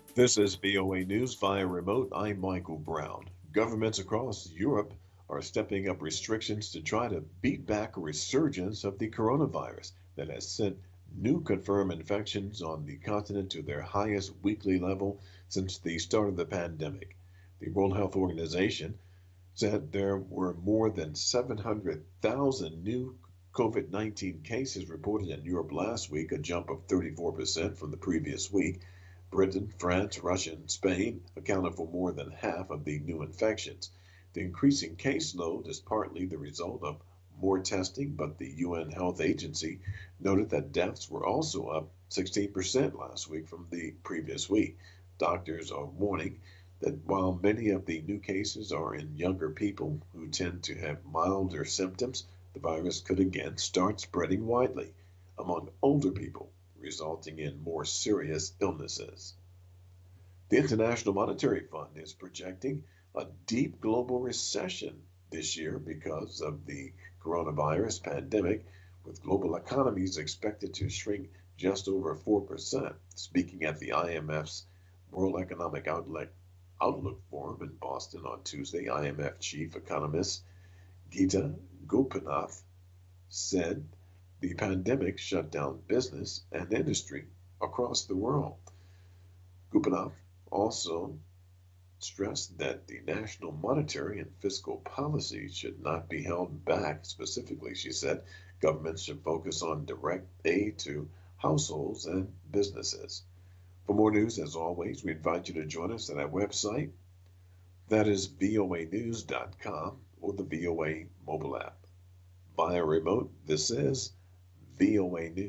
This is VOA News via remote. I'm Michael Brown. Governments across Europe are stepping up restrictions to try to beat back a resurgence of the coronavirus that has sent new confirmed infections on the continent to their highest weekly level since the start of the pandemic. The World Health Organization said there were more than 700,000 new COVID 19 cases reported in Europe last week, a jump of 34% from the previous week. Britain, France, Russia, and Spain accounted for more than half of the new infections. The increasing caseload is partly the result of more testing, but the UN Health Agency noted that deaths were also up 16% last week from the previous week. Doctors are warning that while many of the new cases are in younger people who tend to have milder symptoms, the virus could again start spreading widely among older people, resulting in more serious illnesses. The International Monetary Fund is projecting a deep global recession this year because of the coronavirus pandemic, with global economies expected to shrink just over 4%. Speaking at the IMF's World Economic Outlook Forum in Boston on Tuesday, IMF chief economist Gita Gopinath said the pandemic shut down business and industry across the world. Gopinath also stressed that the national monetary and fiscal policy should not be held back. Specifically, she said governments should focus on direct aid to households and businesses. For more news, as always, we invite you to join us at our website. That is voanews.com or the VOA mobile app. Via remote, this is VOA News.